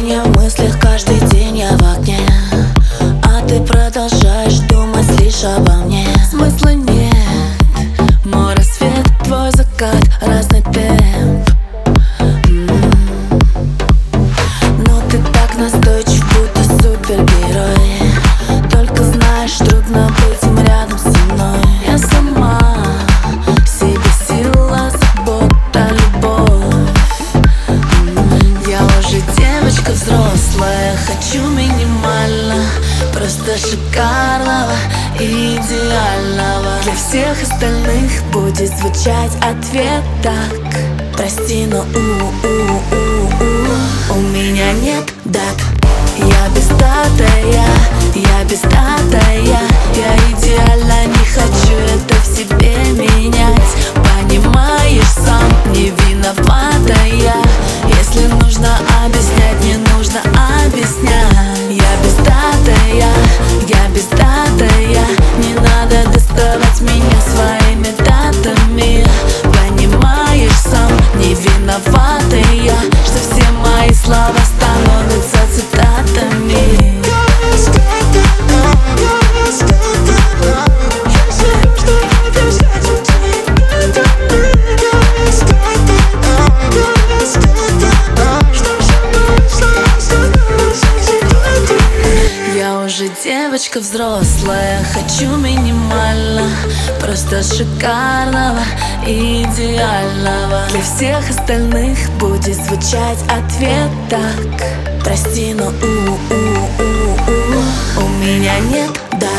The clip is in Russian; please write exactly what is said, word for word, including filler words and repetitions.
меня в мыслях каждый день я в огне, а ты продолжаешь думать лишь обо мне. Смысла нет, мой рассвет, твой закат, разный темп. М-м-м. Но ты так настойчив, будто супергерой. Только знаешь, трудно быть рядом со мной. Я сама себе сила, забота, любовь. М-м. Я уже девочка взрослая, хочу минимально, просто шикарного и идеального. Для всех остальных будет звучать ответ так: прости, но у-у-у-у у меня нет дат. Я без дата, я, я без дата, я Я идеально не хочу это в себе менять. Понимаешь, сам не виновата я. Если нужно объяснять, не нужно объяснять. Я без дата, я, я без дата, я Не надо доставать меня своими датами. Понимаешь, сам не виновата я, что все мои слова становятся цитатами. Я уже девочка взрослая, хочу минимально, просто шикарного и идеального. Для всех остальных будет звучать ответ так: прости, но у-у-у-у у меня нет дат.